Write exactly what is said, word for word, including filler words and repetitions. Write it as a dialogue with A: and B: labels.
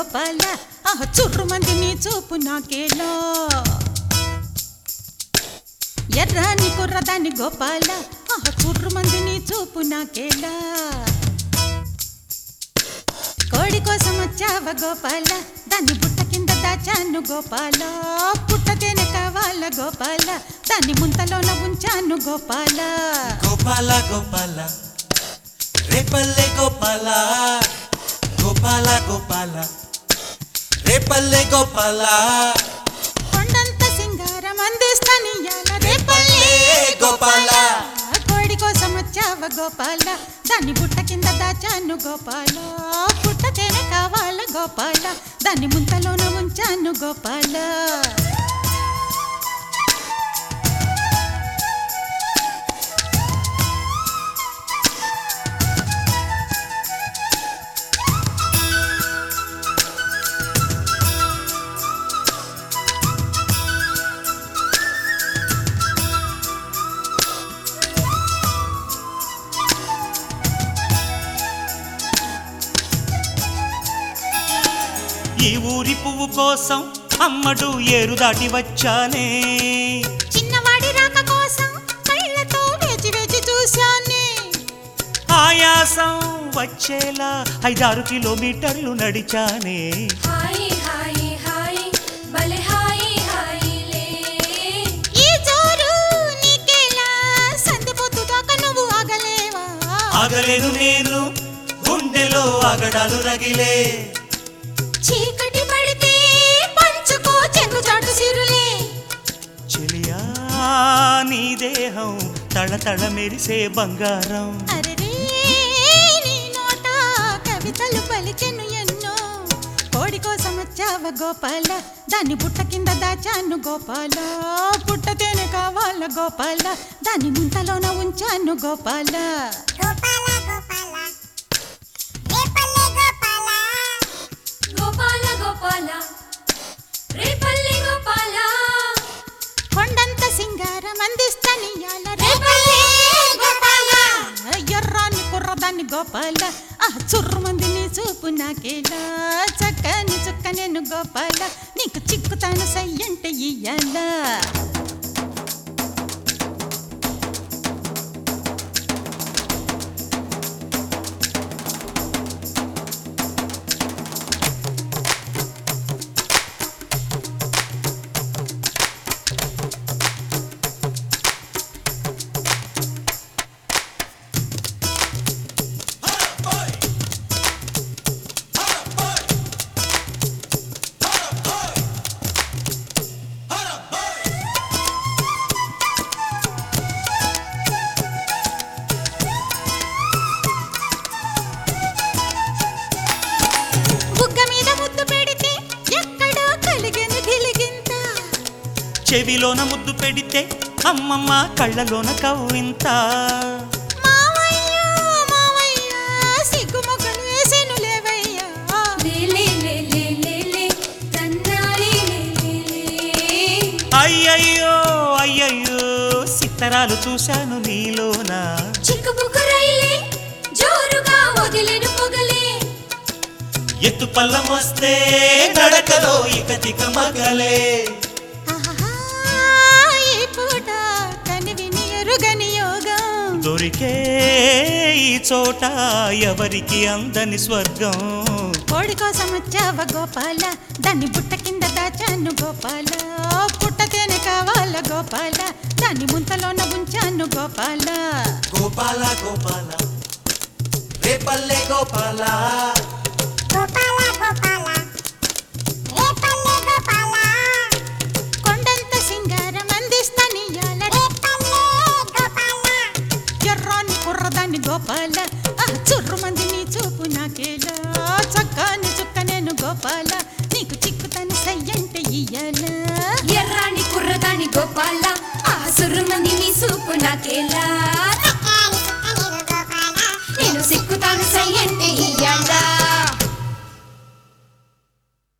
A: గోపాల ఆహ చుర్రు మంది నీ చూపు నాకేలా ఎర్రని కుర్రదాని గోపాల ఆహ చుర్రు మంది నీ చూపు నాకేలా కోడి కోసం వచ్చావ గోపాల దాన్ని బుట్ట కింద దాచాను గోపాల పుట్టతేనే కావాల గోపాల దాన్ని ముంతలోన ఉంచాను గోపాల
B: గోపాల గోపాల రేపల్లె గోపాల గోపాల గోపాల రేపల్లె గోపాల
A: కొండంత సింగారం అందిస్తానియాల రేపల్లె
B: గోపాల
A: కోడి కోసం వచ్చావ గోపాల దాన్ని బుట్ట కింద దాచాను గోపాల పుట్టతేనే కావాల గోపాల దాన్ని ముంతలోన ఉంచాను గోపాల
B: ఈ ఊరి పువ్వు కోసం అమ్మడు ఏరు దాటి వచ్చానే
A: చిన్నవాడి రాక కోసం కళ్ళతో వేచి వేచి చూశానే
B: ఆయాసం వచ్చేలా ఐదారు కిలోమీటర్లు నడిచానే
C: హాయ్ హాయ్ హాయ్ భలే హాయ్ హాయ్ లే
A: ఈ జోరు నీకేలా సంధిపోతు దాకా నువ్వు ఆగలేవా
B: ఆగలేను నేను గుండెలో ఆగడాలు రగిలే
C: చీకటి పడితే పంచుకో చెంగు చాటు సిరులే
B: చెలియా నీ దేహం తళతళ మెరిసే బంగారం
A: అరెరే నీ నోట కవితలు పలికెను ఎన్నో కోడి కోసం వచ్చావ గోపాల దాన్ని బుట్ట కింద దాచాను గోపాల పుట్టతేనే కావాల గోపాల దాన్ని ముంతలోన ఉంచాను గోపాల
C: గోపాల గోపాల రేపల్లె గోపాల
A: కొండంత సింగారం అందిస్తానియాల
C: రేపల్లె గోపాల
A: ఎర్రాని కుర్రదాన్ని గోపాల ఆ చుర్రు మంది నీ చూపు నాకేలా చక్కని చుక్క నేను గోపాల నీకు చిక్కుతాను సయ్యంటే ఇయ్యాలా
B: చెవిలోన ముద్దు పెడితే అమ్మమ్మ కళ్ళలోన కవ్వింత అయ్యయ్యో అయ్యయ్యో సిత్తరాలు చూశాను నీలోన ఎత్తు పల్లం వస్తే నడకలో ఇక తిక మగలే దొరికే ఈ చోట ఎవరికి అందని స్వర్గం
A: కోడి కోసం వచ్చావ గోపాల దాన్ని బుట్ట కింద దాచాను గోపాల పుట్టతేనే కావాల గోపాల దాన్ని ముంతలోన ఉంచాను గోపాల
B: గోపాల గోపాల రేపల్లె గోపాల
A: కొండంత సింగారం అందిస్తానియాల ఎర్రాని కుర్రదాన్ని గోపాల ఆ చుర్రు మంది నీ చూపు నాకేలా చక్కని చుక్క నేను గోపాల నీకు చిక్కుతాను సయ్యంటే ఇయ్యాలా
C: ఎర్రాని కుర్రదాని గోపాల ఆ సుర్రు మంది నీ సూపు నాకేలా నేను సిక్కుతాను సయ్యంటే